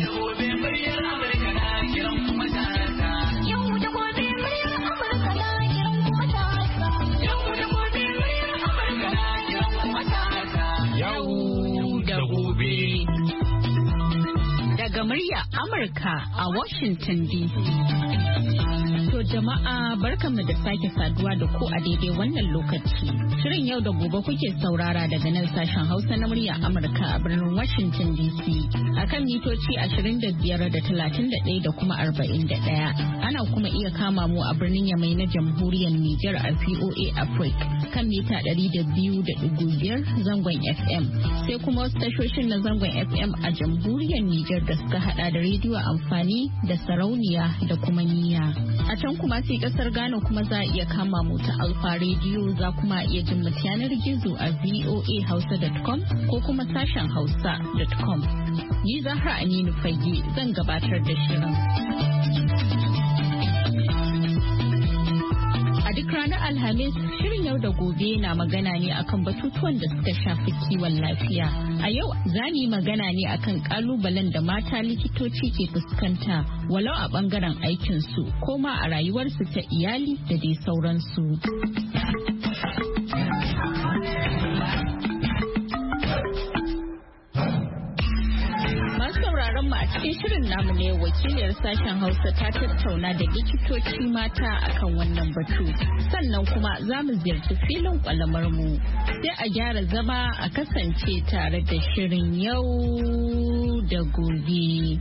Daga murya Amurka a Washington DC. To jama'a barkanmu da sake saduwa da ku a daidai wannan lokaci. Shirin yau da gobe kuke saurara daga nan sashen Hausa na murya Amurka a birnin Washington DC. Akan mitoci 25 da 31 da kuma 41. Ana kuma iya kama mu a birnin Yamai na Jamhuriyar Nijar a VOA Africa kan mita 200.5 zangon FM. Sai kuma wasu tashoshin na zangon FM a Jamhuriyar Nijar da suka hada da rediyo amfani da sarauniya da kuma niyya. A can kuma sai kasar Ghana kuma za a iya kama mu ta Alfa rediyo, za kuma iya jin mu yanar gizo a voahausa.com ko kuma sashen hausa.com. Ni Zahra Aminu Fage zan gabatar da shirin. A duk ranar Alhamis, shirin yau da gobe na magana ne akan batutuwan da suka shafi kiwon lafiya. A yau za mu yi magana ne akan kalubalen da mata likitoci ke fuskanta walau a bangaren aikinsu ko ma a rayuwarsu ta iyali da dai sauransu. mu a cikin shirin namu ne wakiliyar sashen Hausa ta tattauna da likitoci mata akan wannan batu. Sannan kuma za mu ziyarci filin kwalamar mu. Sai a gyara zama a kasance tare da shirin yau da gobe.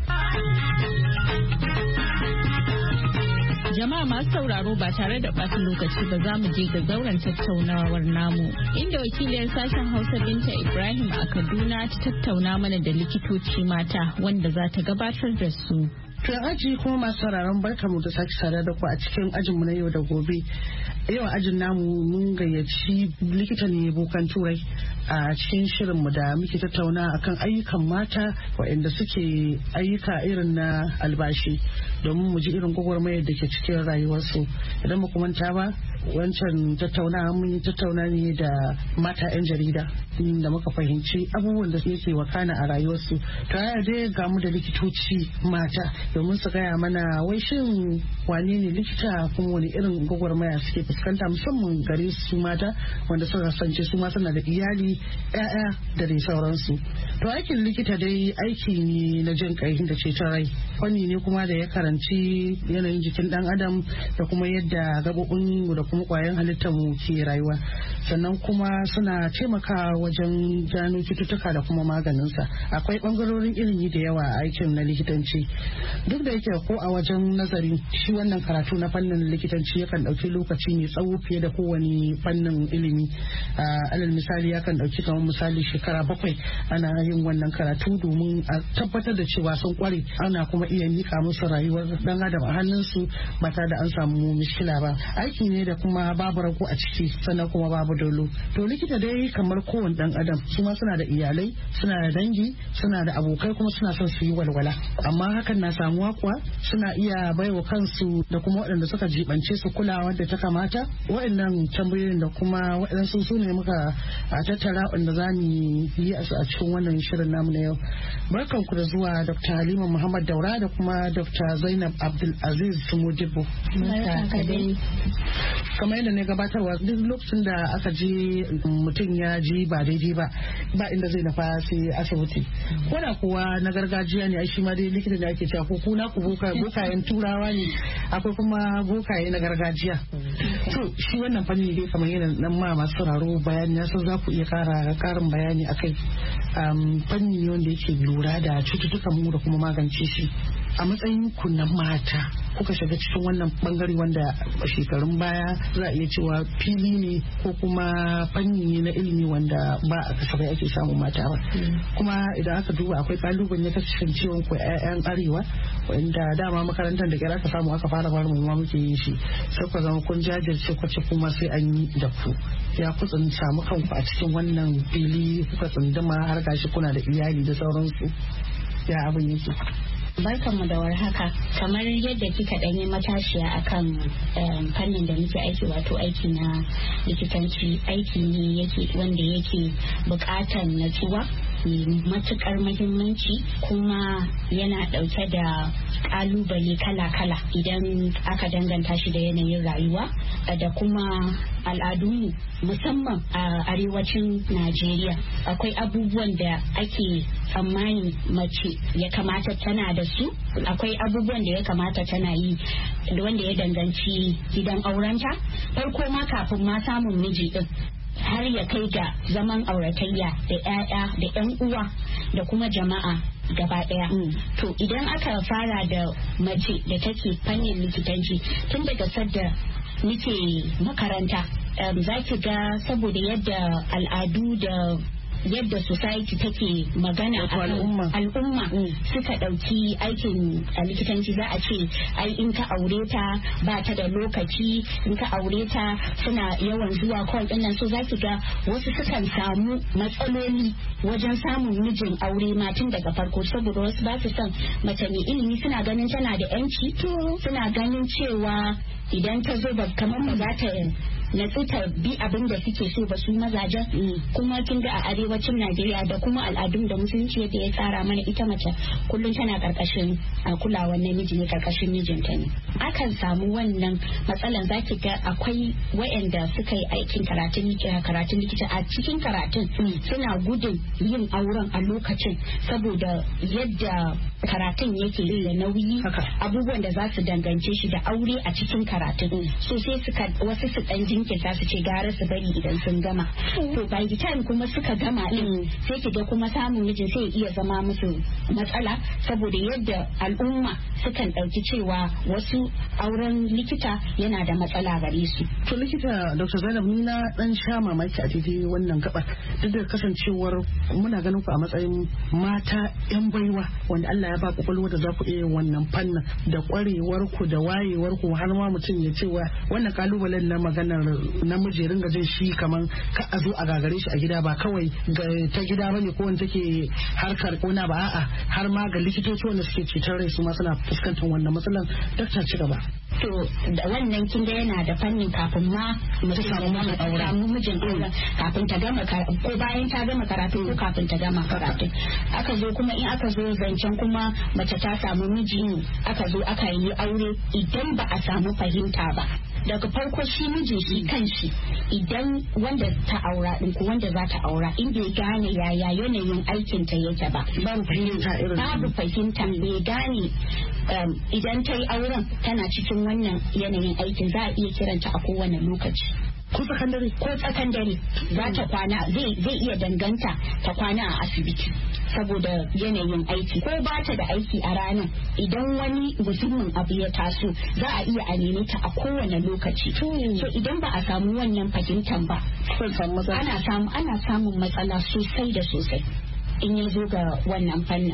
Jama'a masu sauraro ba tare da ɓata lokaci ba za mu je ga zauren tattaunawar namu inda wakiliyar sashen Hausa Binta Ibrahim a Kaduna ta tattauna mana da likitoci mata wanda za ta gabatar da su. To aji kuma masu sauraron barkamu da sake sada da ku a cikin ajinmu na yau da gobe. Yau ajin namu mun gayyaci likita ne bokan turai a cikin shirinmu da muke tattauna akan ayyukan mata waɗanda suke ayyuka irin na albashi domin mu ji irin gwagwarmayar da ke cikin rayuwarsu. Idan ba ku manta ba wancan tattauna mun yi tattauna ne da mata 'yan jarida da muka fahimci abubuwan da yake wakana a rayuwarsu. To yaya dai ga mu da likitoci mata domin su gaya mana wai shin wane ne likita kuma wani irin gwagwarmaya suke fuskanta musamman gare su mata wanda suka kasance su ma suna da iyali, 'ya'ya da dai sauransu. To aikin likita dai aiki ne na jin kai da ceton rai, fanni ne kuma da ya karanci yanayin jikin dan adam da kuma yadda gabobin da kuma kwayan halittar mu ke rayuwa, sannan kuma suna taimakawa wajen gano cututtuka da kuma maganinsa. Akwai bangarorin ilimi da yawa a aikin na likitanci, duk da yake ko a wajen nazari shi wannan karatu na fannin likitanci yakan dauki lokaci mai tsawo fiye da kowane fannin ilimi. Alal misali yakan dauki kamar misali shekara 7 ana yin wannan karatu domin a tabbatar da cewa sun kware, ana kuma iya mika musu rayuwar dan adam a hannunsu ba tare da an samu mishkila ba. Aiki ne da kuma babu rago a ciki sannan kuma babu dolo. To likita dai kamar kowane dan adam su ma suna da iyalai, suna da dangi, suna da abokai kuma suna son su yi walwala, amma hakan na samuwa kuwa suna iya baiwa kansu da kuma waɗanda suka jibance su kulawa da ta kamata. Waɗannan tambayoyin da kuma waɗansu su ne muka tattara wanda za mu yi a cikin wannan shirin namu na yau. Barkan ku da zuwa Dr. Halima Muhammad Daura da kuma Dr. Zainab Abdul Aziz Sumodibo. Kamar yadda ne gabatarwa duk lokacin da aka je mutum ya ji ba daidai ba inda zai nafa sai asibiti, ko da kuwa na gargajiya ne shi ma dai likita da ake cewa ko kuna ku bokayen turawa ne, akwai kuma bokaye na gargajiya. To shi wannan fanni dai kamar yana nan ma masu sauraro bayani na san za ku iya karin bayani akai. Fanni ne wanda yake lura da cututtukan mu da kuma magance shi. A matsayin ku na mata kuka shiga cikin wannan bangare wanda shekarun baya za a iya cewa fili ne ko kuma fanni ne na ilimi wanda ba a kasafai ake samun mata ba. Kuma idan aka duba akwai kalubale na kasancewan ku 'ya'yan arewa wanda dama makarantar da kira aka samu aka fara mu ma muke yin shi, sai ku zama kun jajirce kwace kuma sai an yi da ku. Ya ku samu kanku a cikin wannan fili kuka tsunduma har gashi kuna da iyali da sauransu, ya abin yake? Barkanmu da warhaka. Kamar yadda kika ɗanyi matashiya akan fannin da muke aiki, wato aiki na likitanci, aiki ne wanda yake buƙatar natsuwa mai matukar muhimmanci kuma yana dauke da kalubale kala-kala idan aka danganta shi da yanayin rayuwa da kuma al'adunmu musamman a arewacin Najeriya. Akwai abubuwan da ake tsammanin mace ya kamata tana da su, akwai abubuwan da ya kamata tana yi wanda ya danganci gidan aurenta farko ma kafin ma samun miji din, har ya kai ga zaman auratayya da 'ya'ya da 'yan uwa da kuma jama'a gaba daya. To idan aka fara da mace da take fannin likitanci tun daga sadda muke makaranta, za ki ga saboda yadda al'adu da yadda society take magana a al'umma suka dauki aikin likitanci, za a ce ai in ka aure ta ba ta da lokaci, in ka aure ta suna yawan zuwa call din nan, so za ki ga wasu sukan samu matsaloli wajen samun mijin aure ma tun daga farko, saboda wasu ba su son mace mai ilimi, suna ganin tana da yanci, suna ganin cewa idan ta zo ba kamar ba za ta natsu ta bi abin da suke so ba su mazajen. Kuma kin ga a arewacin Najeriya da kuma al'adun da musulunci yadda ya tsara mana, ita mace kullum tana karkashin kulawar namiji ne, karkashin mijinta ne. Akan samu wannan matsalan, zaki ga akwai wayanda suka yi aikin karatun likita a cikin karatun suna gudun yin auren a lokacin saboda yadda karatun yake da nauyi, abubuwan da za su dangance shi da aure a cikin karatun, so sai wasu su dan jinkirta su ce gara su bari idan sun gama. To by the time kuma suka gama din sai ki ga kuma samun mijin sai iya zama musu matsala, saboda yadda al'umma sukan dauki cewa wasu auren likita yana da matsala gare su. To likita Dr. Zainab, ni na dan sha mamaki a daidai wannan gaba, duk da kasancewar muna ganin ku a matsayin mata yan baiwa wanda Allah ya ba kwakwalwa da za ku iya wannan fannin da kwarewar ku da wayewar ku, har ma mutum ya cewa wannan kalubalen na maganar namiji ringa jin shi kaman ka a zo a gagare shi a gida, ba kawai ta gida bane ko wanda take harkar kona ba, a'a har ma ga likitoci wanda suke cutar rai su ma suna fuskantar wannan matsalan. Dakta, ci gaba. To da wannan kin ga yana da fannin kafin ma mutum ya samu mijin auren, kafin ta gama ko bayan ta gama karatu ko kafin ta gama karatu. Aka zo kuma in aka zo zancen kuma mace ta samu miji, aka zo aka yi aure, idan ba a samu fahimta ba daga farko shi mijin shi kanshi, idan wanda ta aura din ko wanda za ta aura in bai gane yaya yanayin aikin ta yake ba, babu fahimta bai gane idan ta yi auren tana cikin wannan yanayin aikin, za a iya kiranta a kowane lokaci. Ko tsakandare za ta kwana, zai iya danganta ta kwana a asibiti saboda yanayin aiki, ko ba ta da aiki a ranar, idan wani muhimmin abu ya taso za a iya a neme ta a kowane lokaci. So idan ba a samu wannan fahimtar ba ana samun matsala sosai da sosai in ya zo ga wannan fannin.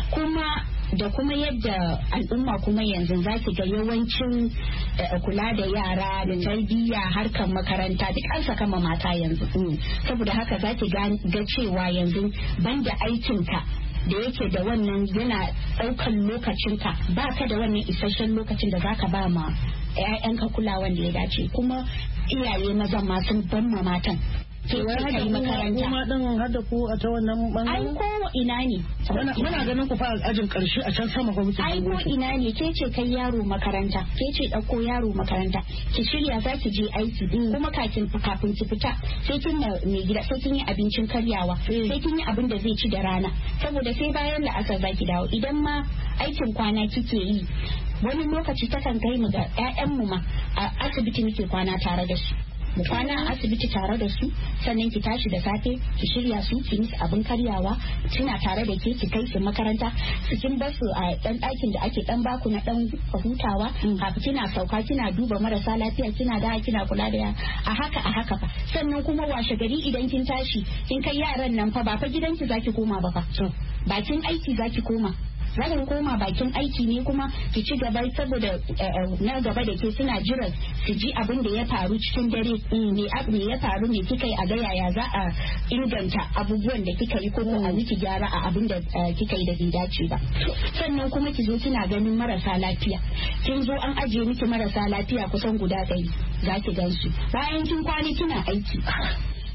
Da kuma yadda al'umma kuma yanzu za ki ga yawancin kula da yara da tarbiyya, harkar makaranta duk an saka ma mata yanzu. Saboda haka za ki ga cewa yanzu banda aikinka da yake da wannan yana ɗaukan lokacinka, ba ka da wannan isasshen lokacin da za ka ba ma 'ya'yanka kulawan da ya dace. Kuma iyaye mazan ma sun ban ma matan ke kai makaranta. Kuma din hada ku a ta wannan bangaren? Ai ko ina ne. Muna ganin ku fa ajin karshe a can sama ko muke. Ai ko ina ne, ke ce kai yaro makaranta, ke ce dauko yaro makaranta, ki shirya za ki je aiki, kuma kafin ki fita sai kin mai gida, sai kin yi abincin karyawa, sai kin yi abin da zai ci da rana, saboda sai bayan la'asar za ki dawo. Idan ma aikin kwana kike yi, wani lokaci takan kai mu ga 'ya'yanmu ma a asibiti muke kwana tare da su. Mu kwana a asibiti tare da su, sannan ki tashi da safe ki shirya su, ki musu abin karyawa, suna tare da ke, ki kai su makaranta, su kin bar su a dan ɗakin da ake dan baku na dan hutawa, kafin kina sauka kina duba marasa lafiya, kina da kina kula da a haka fa. Sannan kuma washe gari idan kin tashi kin kai yaran nan fa ba fa gidanki zaki koma ba fa, bakin aiki zaki koma. Za ki koma bakin aiki ne kuma ki ci gaba, saboda na gaba da ke suna jiran su ji abin da ya faru cikin dare, me ya faru ne kika yi, a ga yaya za a inganta abubuwan da kika yi ko a miki gyara a abin da kika yi da bai dace ba. Sannan kuma ki zo kina ganin marasa lafiya, kin zo an ajiye miki marasa lafiya kusan guda 100 za ki gan su, bayan kin kwana kina aiki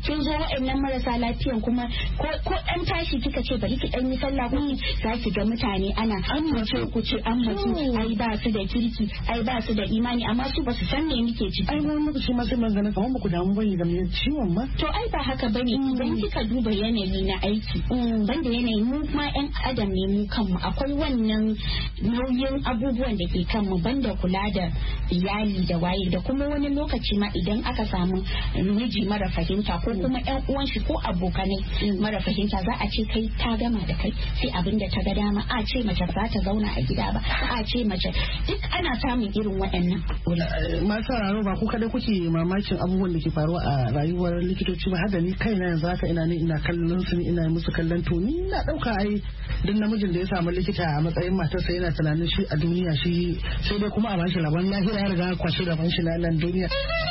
kin zo waɗannan marasa lafiyan kuma ko dan tashi kika ce bari ki dan yi sallah ko za ki ga mutane ana mace ku ce an mace ai ba su da kirki ai ba su da imani amma su ba su san me muke ciki. Ai wani lokaci ma sai magana kamar ba ku damu bane da me ciwon ma. To ai ba haka bane idan kika duba yanayi na aiki banda yanayi mu ma yan adam ne mu kanmu akwai wannan nauyin abubuwan da ke kanmu banda kula da iyali da waye da kuma wani lokaci ma idan aka samu miji mara fahimta ko kuma yan uwan shi ko abokanai mara fahimta za a ce kai ta gama da kai sai abin da ta ga dama a ce mace za ta zauna a gida ba a ce mace duk ana samun irin waɗannan. Masu sauraro ba ku kada kuke mamakin abubuwan da ke faruwa a rayuwar likitoci ba hada ni kaina yanzu haka ina kallon su ina musu kallon to ni na dauka ai duk namijin da ya samu likita a matsayin matarsa yana tunanin shi a duniya shi sai dai kuma a bashi rabon lahira ya riga kwashi rabon shi na nan duniya.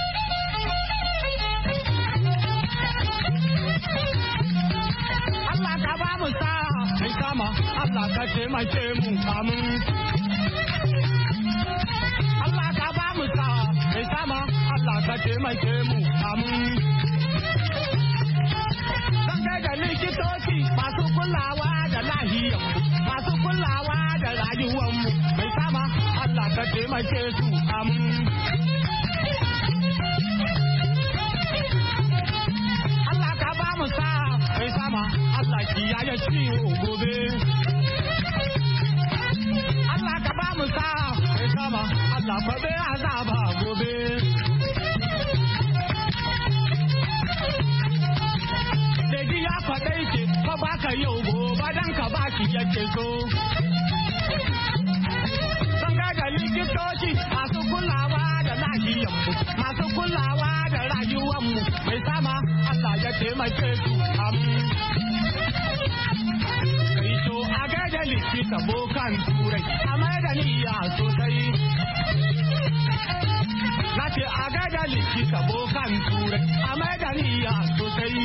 Allah ka ba mu sa mai sama Allah ka taimake mu amin. Allah ka ba mu sa mai sama Allah ka taimake mu amin. Da likitoci masu kulawa da lahiyar masu kulawa da rayuwarmu mai sama Allah ka taimake su Allah ka ba mu sa mai sama Allah kiyaye ciwo gobe Allah ka ba mu sa mai sama Allah faɗe azaba gobe. Ya faɗai ce fa baka yau gobe dan ka baki yake so. Sun ga likitoci masu kulawa da lahiyanmu masu kulawa da rayuwanmu mai sama Allah ya taimake su Kai so a gaida likita bokan turai a mai da niyya sosai. Na ce a gaida likita bokan turai a mai da niyya sosai.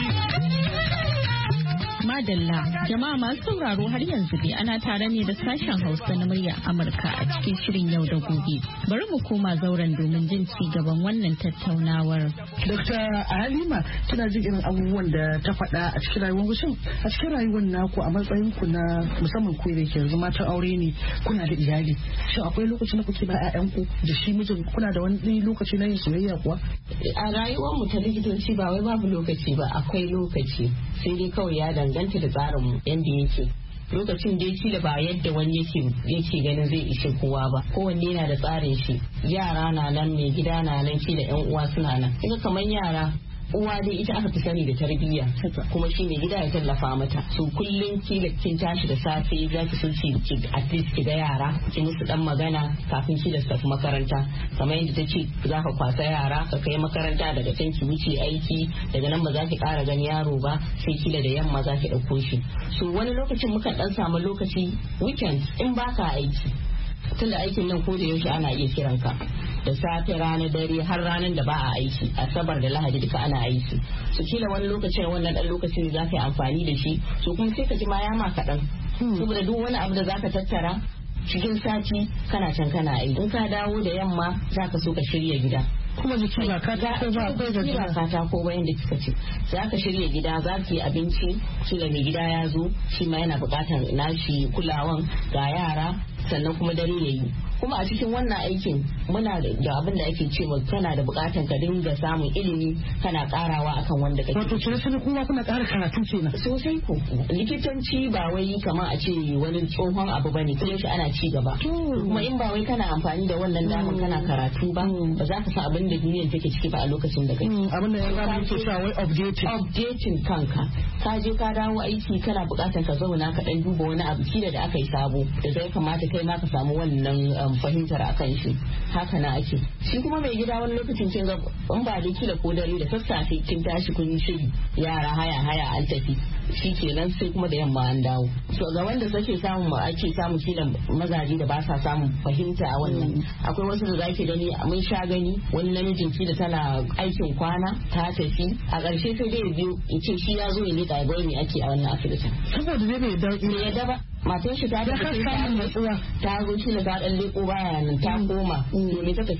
Madalla jama'a masu sauraro har yanzu dai ana tare ne da sashen Hausa na muryar Amurka a cikin shirin yau da gobe. Bari mu koma zauren domin jin ci gaban wannan tattaunawar. Dr. Halima kina jin irin abubuwan da ta faɗa a cikin rayuwar gushin a cikin rayuwar naku a matsayin ku na musamman ku da ke yanzu matan aure ne kuna da iyali. Shin akwai lokacin da kuke ba ƴaƴanku da shi mijin kuna da wani lokaci na yin soyayya kuwa? A rayuwar mu ta likitoci ba wai babu lokaci ba akwai lokaci sai dai kawai ya danganta da tsarin mu yanda yake. Lokacin da yake da ba yadda wani yake ganin zai ishe kowa ba kowanne yana da tsarin shi. Yara na nan mai gida na nan shi da ƴan uwa suna nan. Ina kamar yara uwa dai ita aka fi sani da tarbiyya kuma shi ne gida ya tallafa mata so kullum kin tashi da safe za ki so ki at least ki ga yara ki musu dan magana kafin ki da tafi makaranta kamar yadda ta ce za ka kwasa yara ka kai makaranta daga can ki wuce aiki daga nan ba za ki ƙara gani yaro ba sai kila da yamma za ki ɗauko shi so wani lokacin muka dan samu lokaci weekend in baka aiki tunda aikin nan ko da yaushe ana iya kiran ka da safe rana dare har ranar da ba a aiki asabar da lahadi duka ana aiki su kila wani lokacin wannan dan lokacin za ka yi amfani da shi so kuma sai ka ji ma ya ma kaɗan saboda duk wani abu da za ka tattara cikin sati kana can kana aiki in ka dawo da yamma za ka so ka shirya gida kuma jiki ba katako ba akwai gajiya ba katako ba yanda kika ce za ka shirya gida za ki yi abinci kila mai gida ya zo shi ma yana buƙatar nashi kulawan ga yara sannan kuma dare ya yi kuma a cikin wannan aikin muna da abin da ake ce kana da bukatan ka dinga samun ilimi kana karawa akan wanda kake wato kire sai kuma kuna ƙara karatu kenan sosai ko likitanci ba wai kamar a ce wani tsohon abu bane kuma shi ana ci gaba kuma in ba wai kana amfani da wannan damar kana karatu ba ba za ka san abin da duniyar take ciki ba a lokacin da kake abin da ya ga muke cewa wai updating kanka ka je ka dawo aiki kana bukatan ka zauna ka dan duba wani abu kila da aka yi sabo da zai kamata kai ma ka samu wannan fahimtar akan shi haka na ake shi kuma mai gida wani lokacin kin ga in ba dai kila ko dare da sassafe kin tashi kun shiri yara haya an tafi shi kenan sai kuma da yamma an dawo so ga wanda ake samu kila mazaje da ba sa samun fahimta a wannan akwai wasu da zaki gani mun sha gani wani namijin da tana aikin kwana ta tafi a ƙarshe sai dai biyu ya ce shi ya zo ya ne ga me ake a wannan asibitin saboda dai bai yadda ba matan shi ta da ta zo kila ta dan leko baya nan ta koma me ta tafi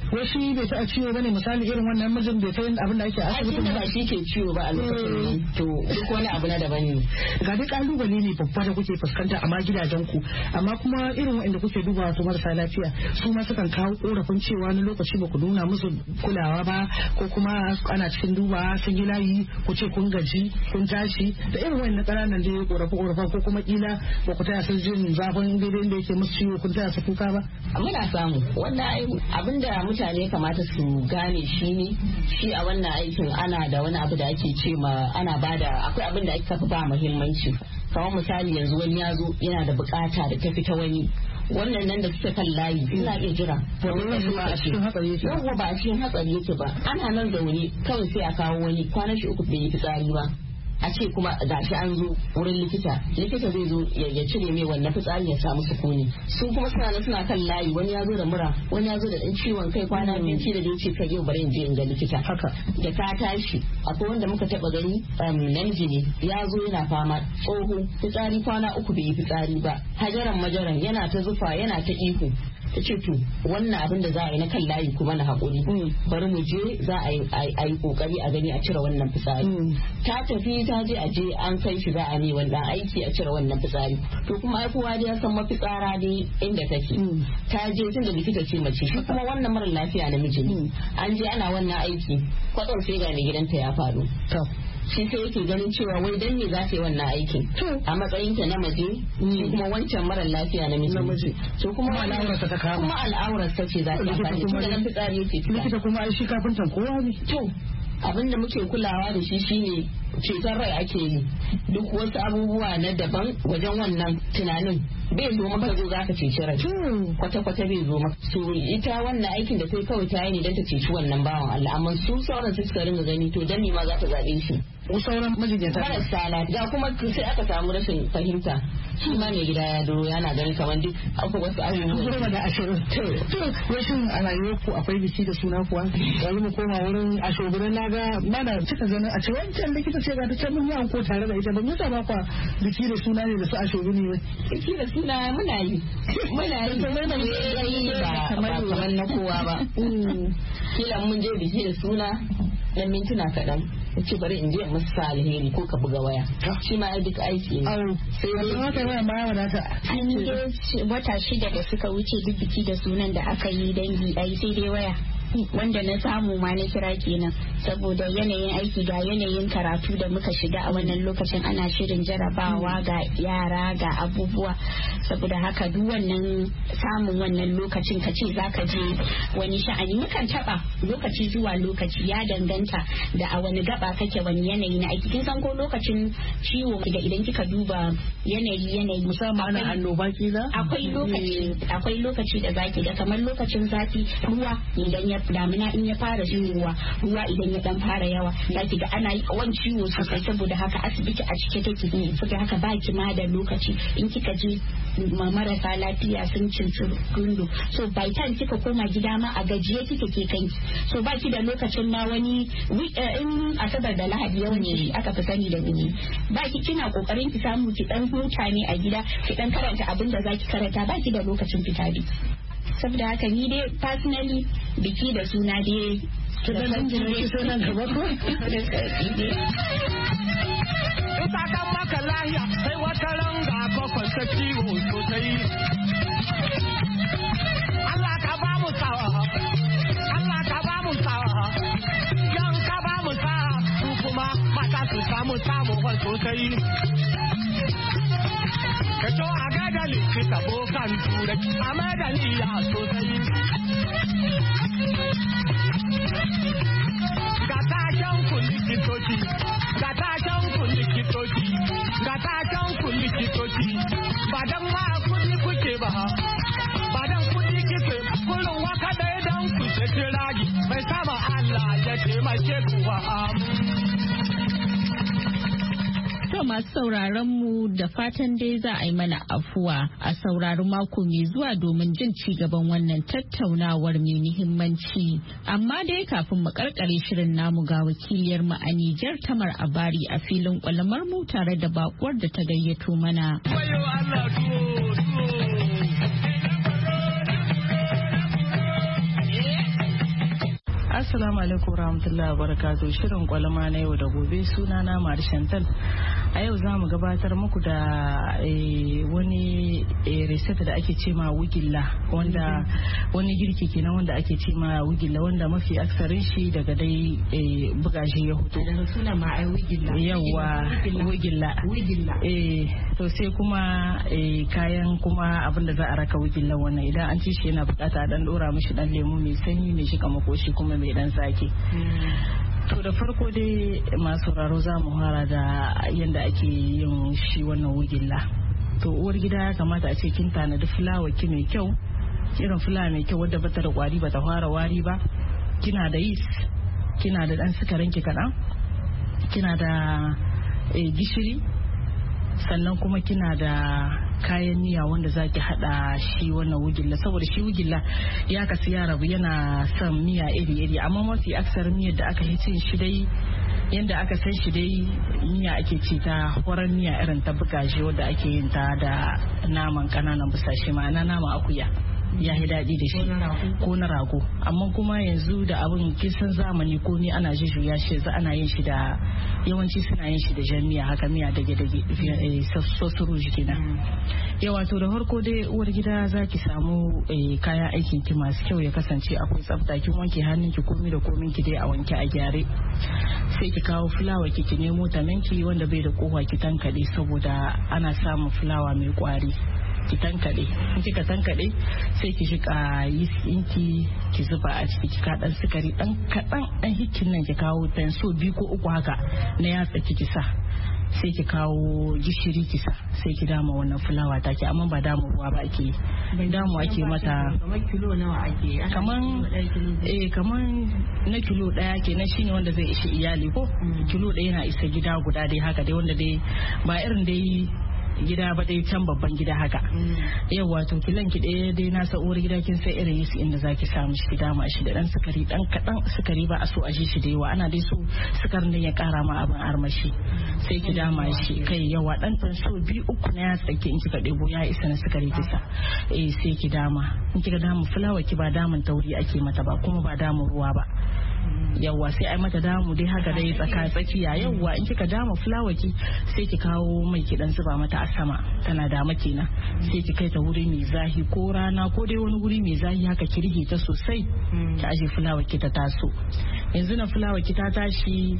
wai shi bai taɓa ciwo bane misali irin wannan mijin bai san abin da ake asibiti ba shi ke ciwo ba a lokacin to duk wani abu na daban ne. Ga dai kalubale ne babba da kuke fuskanta amma gidajen ku amma kuma irin waɗanda kuke dubawa su marasa lafiya su ma sukan kawo korafin cewa wani lokaci ba ku nuna musu kulawa ba ko kuma ana cikin duba sun yi layi ku ce kun gaji kun tashi da irin waɗannan ƙananan da ya korafa ko kuma kila ba ku taya sun jin zafin daidai da yake musu ciwo kun taya su kuka ba. Muna samu wannan abin da mutane kamata su gane shi ne shi a wannan aikin ana da wani abu da ake ce ma ana bada akwai abin da aka fi ba muhimmanci kamar misali yanzu wani ya zo yana da bukata da ta fita wani wannan nan da suke kan layi ina iya jira ba a cikin hatsari yake ba ana nan zaune kawai sai a kawo wani kwanan shi 3 bai yi fitsari ba a ce kuma gashi an zo wurin likita zai zo ya cire mai wannan fitsari ya samu sukuni su kuma suna kan layi wani ya zo da mura wani ya zo da dan ciwon kai kwana biyu da ya ce kai yau bari in je in ga likita haka da ta tashi akwai wanda muka taba gani namiji ne ya zo yana fama tsoho fitsari kwana 3 bai yi fitsari ba hajaran majaran yana ta zufa yana ta ihu ta ce to wannan abin da za a yi na kan layi kuma na haƙuri bari mu je za a yi kokari a gani a cire wannan fitsari ta tafi ta je a je an kai shi za a ne wannan aiki a cire wannan fitsari to kuma ai kowa dai ya san mafitsara dai inda take ta je tun da likita ce mace shi kuma wannan mara lafiya namiji ne an je ana wannan aiki kwatsam sai ga mai gidanta ya faru shi sai yake ganin cewa wai dan ne za ta yi wannan aikin a matsayin ta na mace shi kuma wancan mara lafiya na miji to kuma al'aurarsa ta kama kuma al'aurarsa ce za ta amfani tun da nan fitsari yake likita kuma ai shi kafintan kowa ne to abin da muke kulawa da shi shine ceton rai ake yi duk wasu abubuwa na daban wajen wannan tunanin bai zo maka zo za ka ceci rai kwata-kwata bai zo maka so ita wannan aikin da sai kawai ta yi ne don ta ceci wannan bawan Allah amma su sauran su suka ringa gani to dan ma za ta zaɓe shi sauran majinyata marasa lafiya kuma sai aka samu rashin fahimta shi ma mai gida ya duro yana ganin kamar duk akwai wasu abubuwa da 20 to rashin a rayuwar ku akwai biki da suna kuwa yanzu mu koma wurin ashobiran naga mana cika ganin a ce wancan likita ce ga ta can mun yi anko tare da ita ba mu ta ba kwa biki da suna ne da su ashobi ne biki da suna muna yi ba kamar na kowa ba kila mun je biki da suna dan mintuna kaɗan ce bari in je in masu alheri ko ka buga waya shi ma duk aiki ne sai yanzu haka waya ma wadata an yi wata 6 da suka wuce duk biki da sunan da aka yi dangi ai sai dai waya wanda na samu ma na kira kenan saboda yanayin aiki ga yanayin karatu da muka shiga a wannan lokacin ana shirin jarabawa ga yara ga abubuwa saboda haka duk wannan samun wannan lokacin ka ce zaka je wani sha'ani mukan taba lokaci zuwa lokaci ya danganta da a wani gaba kake wani yanayi na aiki kin san ko lokacin ciwo da idan kika duba yanayi musamman ana annoba kila akwai lokaci da zaki da kamar lokacin zafi ruwa idan ya damina in ya fara shigowa ruwa idan ya dan fara yawa zaki ga ana yawan ciwo sosai saboda haka asibiti a cike take ne saboda haka baki ma da lokaci in kika je marasa lafiya sun cinci gundo so by time kika koma gida ma a gajiye kike ke kanki so baki da lokacin ma wani in asabar da lahadi yawanci aka fi sani da ni baki kina kokarin ki samu ki dan huta ne a gida ki dan karanta abin da zaki karanta baki da lokacin fita biki saboda haka ni dai personally biki da suna dai ita kan maka lahiya sai wata ranga bakwai ta ciwo sosai Allah ka ba mu sawa Allah ka ba mu sawa yan ka ba mu sawa su kuma mata su samu sosai ka to a gada likita bokan turai a madaniya sosai ga tashen ku likitoci ga tashen ku likitoci ga tashen ku likitoci ba dan ma kudi kuke ba ba dan kudi kike kullum waka da dan ku ce ragi mai sama Allah ya taimake ku wa To masu sauraron mu da fatan dai za a yi mana afuwa a saurari mako mai zuwa domin jin ci gaban wannan tattaunawar mai muhimmanci. Amma dai kafin mu karkare shirin namu ga wakiliyar mu a Nijar Tamar Abari a filin kwalamar mu tare da bakuwar da ta gayyato mana. Assalamu alaikum warahmatullahi wabarakatuh. Shirin kwalama na yau da gobe, sunana Mari Chantal. A yau za mu gabatar muku da wani reset da ake ce ma wigilla, wanda wani girki kenan wanda ake ce ma wigilla, wanda mafi aksarin shi daga dai bugaje ya hutu. Daga sunan ma ai wigilla. Yawwa wigilla. To sai kuma kayan kuma abin da za a raka wigilla wannan, idan an ci shi yana bukata dan dora mishi dan lemu mai sanyi mai shi makoshi kuma mai dan zaki. To da farko dai masu sauraro za mu fara da yadda ake yin shi wannan wigilla. To uwar gida ya kamata a ce kin tanadi fulawa ki mai kyau, irin fulawa mai kyau wadda bata da kwari bata fara wari ba. Kina da yeast, kina da dan sukarin ki kaɗan, kina da gishiri, sannan kuma kina da kayan miya wanda zaki hada shi wannan wigilla, saboda shi wigilla ya kasu ya rabu, yana son miya iri-iri, amma mafi aksar miyar da aka yi cin shi dai yanda aka san shi dai miya ake ci ta horon miya irin ta bugaje wadda ake yin ta da naman kananan busashe, ma'ana naman akuya ya yi daɗi da shi ko na rago. Amma kuma yanzu da abin kisan zamani ko ni ana jujjuya shi, za ana yin shi da yawanci suna yin shi da jan miya, haka miya dage-dage sosoro kenan. Yawa to da farko dai uwar gida za ki samu kayan aikin ki masu kyau, ya kasance akwai tsafta, kin wanke hannun ki komi da komin ki dai a wanke a gyare. Sai ki kawo fulawa ki nemo taminki wanda bai da kowa ki tankade, saboda ana samun fulawa mai kwari. Ki tankade, in kika tankade sai ki shiga yisinki ki zuba a ciki, ki kaɗan sukari dan kaɗan, dan hikin nan ki kawo so 2 ko 3 haka na yatsa ki sa, sai ki kawo gishiri ki sa, sai ki dama wannan fulawa take, amma ba damu ruwa ba ake damu ake mata. Kamar kilo nawa ake? Kaman na kilo 1 kenan, shine wanda zai ishi iyali ko kilo 1 yana isa gida guda dai haka dai, wanda dai ba irin dai gida ba dai can babban gida haka. Yawa to kilan ki ɗaya dai na uwar gida kin sai irin yisi inda zaki samu shi, dama shi da dan sukari dan kadan, sukari ba a so a ji shi da yawa, ana dai so sukarin da ya kara ma abin armashi. Sai ki dama shi kai yawa dan so 2-3 na ya tsake, in kika ɗebo ya isa na sukari kisa. Sai ki dama, in kika dama fulawa ki ba damun tauri ake mata ba, kuma ba damun ruwa ba. Yawwa sai ai mata damu dai haka dai tsakiya. Yawwa in kika dama fulawa ki sai ki kawo mai ki dan zuba mata a sama, tana dama kenan. Sai ki kai ta wuri mai zahi ko rana ko dai wani wuri mai zahi haka, ki rige ta sosai, ki aje fulawa ki ta taso. Yanzu na fulawa ki ta tashi,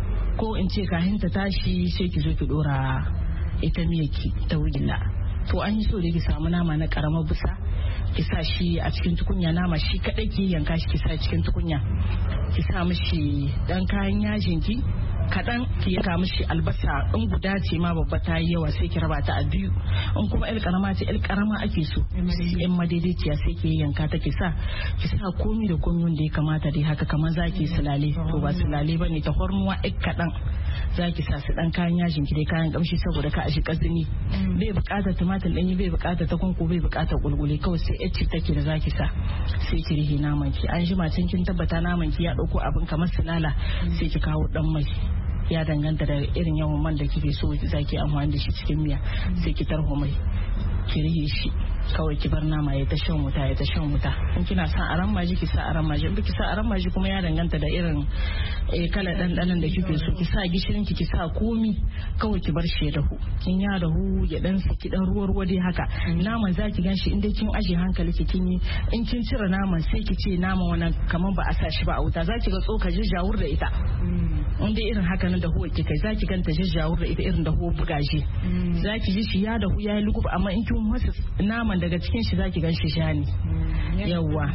ko in ce kahin ta tashi sai ki zo ki dora ita miyaki ta wigilla. To an yi so da ki samu nama na karamar busa, ki sa shi a cikin tukunya, nama shi kadai ki yanka shi ki sa cikin tukunya, ki sa mishi dan kayan yajin ki kadan, ki yanka mishi albasa, in guda ce ma babba ta yi yawa sai ki raba ta a 2, in kuma el karama ce el karama ake so in madaidaiciya sai ki yanka ta, ki sa komi da komi wanda ya kamata dai haka, kamar zaki sulale, to ba sulale bane, ta hornuwa ek kadan zaki sa su dan kayan yajin ki dai, kayan kamshi, saboda ka ashi kazini. Bai bukatar tumatir danyi, bai bukatar takunku, bai bukatar kulkule, kawai sai ecci take da zaki sa. Sai ki rihe naman ki, an jima can kin tabbata naman ki ya dauko abin kamar sulala, sai ki kawo dan mai, ya danganta da irin yawan man da kike so zaki amfani da shi cikin miya. Sai ki tarho mai, ki rihe shi, kawai ki bar nama ya ta shan wuta. In kina son aran maji ki sa aran maji, in biki sa aran maji kuma ya danganta da irin kala dandanan da kike so. Ki sa gishirin ki sa komi, kawai ki bar shi ya dahu. In ya dahu ya dan saki dan ruwa dai haka, naman zaki ganshi in dai kin aje hankali ki kin yi, in kin cire naman sai ki ce naman wannan kaman ba a sa shi ba a wuta, zaki ga tsoka jajjawur da ita. In dai irin haka nan dahuwa ki kai, zaki ganta jajjawur da ita irin dahuwa bugaje. Zaki ji shi ya dahu ya yi lugub, amma in kin masa naman daga cikin shi zaki gan shi shani. Yawwa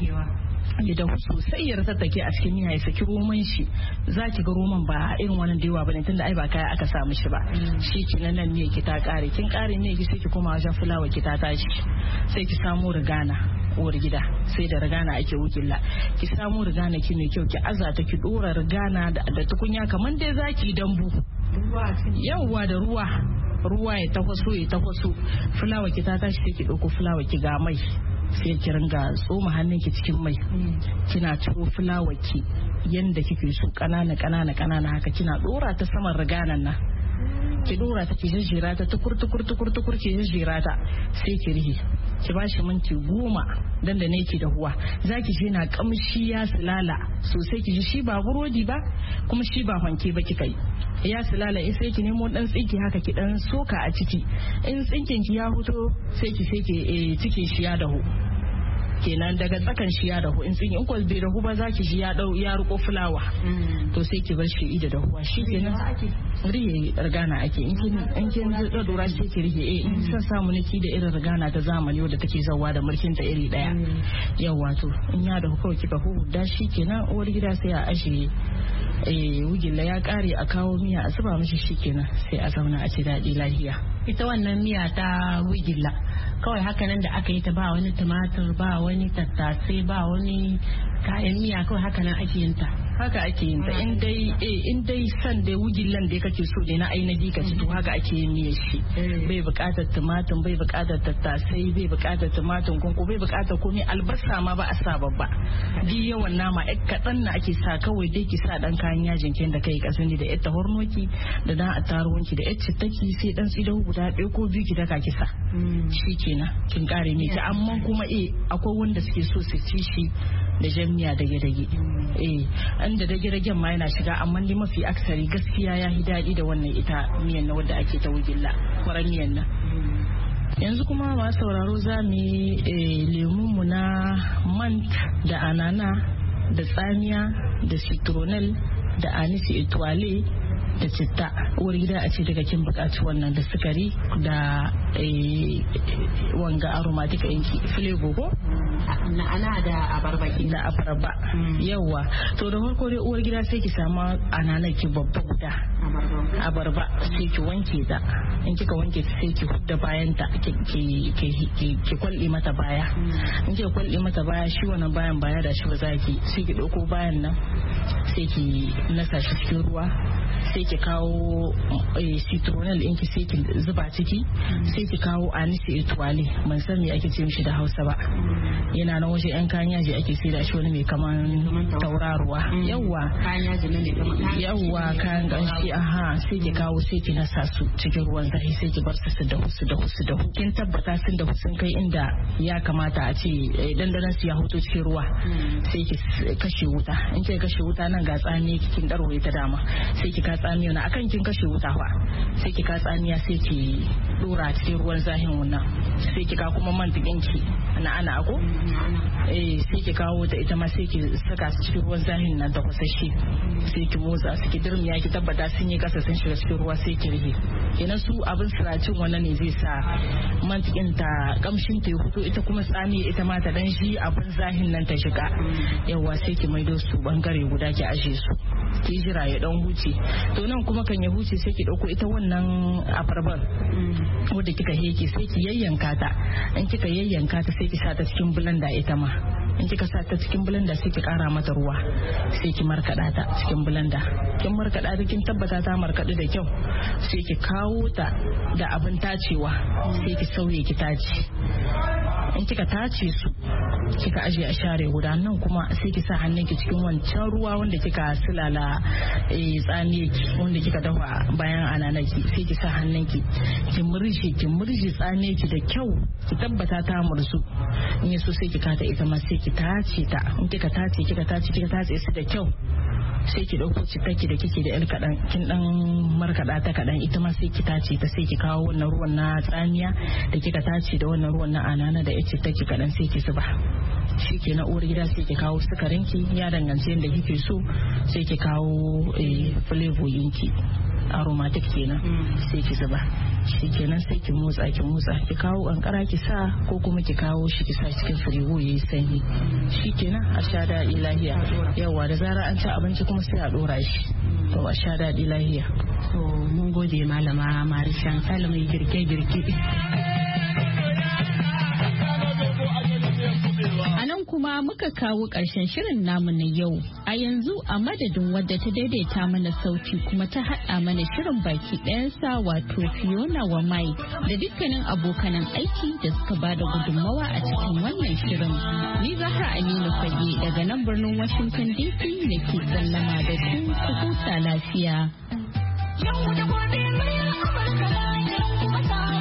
ya dahu sosai, ya tattake a cikin miya, ya saki roman shi. Zaki ga roman ba irin wannan da yawa bane, tunda ai ba kaya aka sa mishi ba. Shi kenan nan ne ki ta kare, kin kare ne ki sai ki koma wajen fulawa ki ta tashi, sai ki samu rigana uwar gida, sai da rigana ake wigilla. Ki samu rigana ki mai kyau, ki azata, ki dora rigana da tukunya kamar dai zaki dambu. Yawwa da ruwa ya tafaso, fulawa ki ta tashi sai ki dauko fulawa ki ga mai, sai ki ringa tsoma hannun ki cikin mai, kina ciro fulawa ki yanda kike so, kanana haka, kina dora ta saman riganan nan, ki dora ta ki jejjera ta tukur ki jejjera ta, sai ki rihe ki bashi minti 10 dan da ne ki da huwa zaki ji na kamshi ya sulala sosai, ki ji shi ba burodi ba kuma shi ba fanke ba kika yi ya sulala sai ki nemo dan tsinki haka ki dan soka a ciki, in tsinkin ki ya huto sai ki cikin shi ya dahu kenan daga tsakan shi ya dahu, in tsinki in ko bai dahu ba zaki ji ya riko fulawa to sai ki bar shi da dahuwa shi kenan rihe rigana ake in kin dora sai ki rihe in san samu niki da irin rigana ta zamani wadda take zawa da mulkin ta iri daya yawa to in ya dahu kawai kika huda shi kenan uwar gida sai a ashe wugilla ya kare a kawo miya a zuba mishi shi kenan sai a zauna a ci daɗi lafiya. Ita wannan miya ta wugilla kawai hakanan da aka yi ta ba wani tumatur ba wani tattasai ba wani kayan miya kawai hakanan ake yin ta. Haka ake yin ta in dai san da wugillan da kake so ne na ainihi ka ci to haka ake yin miyar shi. Bai buƙatar tumatur, bai buƙatar tattasai, bai buƙatar tumatur kunku, bai buƙatar komai, albasa ma ba a sa babba. Di yawan nama kaɗan na ake sa kawai dai ki sa dan kayan yajin kin da kai kasani da ita hornoki da dan attaruwanki da ita cittaki sai dan tsidan guda ɗaya ko biyu ki daka ki sa. Shikenan kin kare miki amma kuma akwai wanda suke so su ci shi da jan miya dage-dage. An da dage-dagen ma yana shiga amma ni mafi aksari gaskiya ya yi daɗi da wannan ita miyan na wadda ake ta wugilla farar miyan nan. Yanzu kuma masu sauraro za mu yi lemunmu na mant da anana da tsamiya da citronel da anise etoile da citta. Uwar gida a ce daga kin bukaci wannan da sukari da wanga aromatic yanki flavor ko ana da abarba yawa to da farko dai uwar gida sai ki samu ananar ki babba guda abarba sai ki wanke ta, in kika wanke ta sai ki hudda bayan ta ki kwalle mata baya, in kika kwalle mata baya shi wannan bayan baya da shi ba za ki sai ki dauko bayan nan sai ki nasa shi cikin ruwa sai ki kawo citronel ɗinki sai ki zuba ciki sai ki kawo anise etoile ban san me ake ce mishi da Hausa ba, yana nan waje yan kayan yaji ake sai da shi wani mai kaman tauraruwa yawa kayan ganshi sai ki kawo sai ki nasa su cikin ruwan zafi sai ki bar su dahu kin tabbata sun dahu sun kai inda ya kamata a ce dandanan su ya hoto cikin ruwa sai ki kashe wuta, in ki kashe wuta nan ga tsami kin darwaye ta dama sai ki ka tsamiya na akan kin kashe wuta fa sai ki ka tsamiya sai ki dora cikin ruwan zahin wannan sai ki ka kuma man ki ana ako sai ki kawo ta ita ma sai ki saka su cikin ruwan zahin nan da kusashe sai ki motsa su ki dirmiya ki tabbata sun yi kasa sun shiga cikin ruwa sai ki rige kenan su abin siracin wannan ne zai sa man ta kamshin ta fito ita kuma tsamiya ita ma ta dan shi abin zahin nan ta shiga yawa sai ki maido su bangare guda ki aje su ki jira ya dan huce to nan kuma kan ya huce sai ki dauko ita wannan abarbar wanda kika heke sai ki yayyanka ta, in kika yayyanka ta sai ki sa ta cikin blender ita ma, in kika sa ta cikin blender sai ki kara mata ruwa sai ki markada ta cikin blender, kin markada ta kin tabbata ta markadu da kyau sai ki kawo ta da abin tacewa sai ki sauye ki tace, in kika tace su kika aje a share guda nan kuma sai ki sa hannunki cikin wancan ruwa wanda kika sulala tsamiye ki wanda kika dafa bayan ananaki sai ki sa hannunki ki murje tsamiye ki da kyau ki tabbata ta murzu, in yaso sai ki kata ita ma sai ki tace ta, in kika tace su da kyau sai ki dauko citaki da kike da yar kadan kin dan markada ta kadan ita ma sai ki tace ta sai ki kawo wannan ruwan na tsamiya da kika tace da wannan ruwan na anana da yar citaki kadan sai ki zuba shikenan uwar gida sai ki kawo sukarin ki ya danganci yadda kike so sai ki kawo flavor yinki aromatic kenan sai ki zuba shikenan sai ki motsa ki kawo kankara ki sa ko kuma ki kawo shi ki sa cikin firigo yayi sanyi shikenan a sha daɗi lahiya yawa da zara an ci abinci kuma sai a dora shi to a sha daɗi lahiya. To mun gode malama Marishan Salmai girke-girke. Kuma muka kawo ƙarshen shirin namu na yau. A yanzu a madadin wadda ta daidaita mana sauti kuma ta haɗa mana shirin baki ɗayansa wato Fiona wa Mai da dukkanin abokanan aiki da suka ba da gudunmawa a cikin wannan shirin. Ni Zahra Aminu Fage daga nan birnin Washington DC ne ke sallama da ku huta lafiya. Yau da gobe muryar Amurka na yau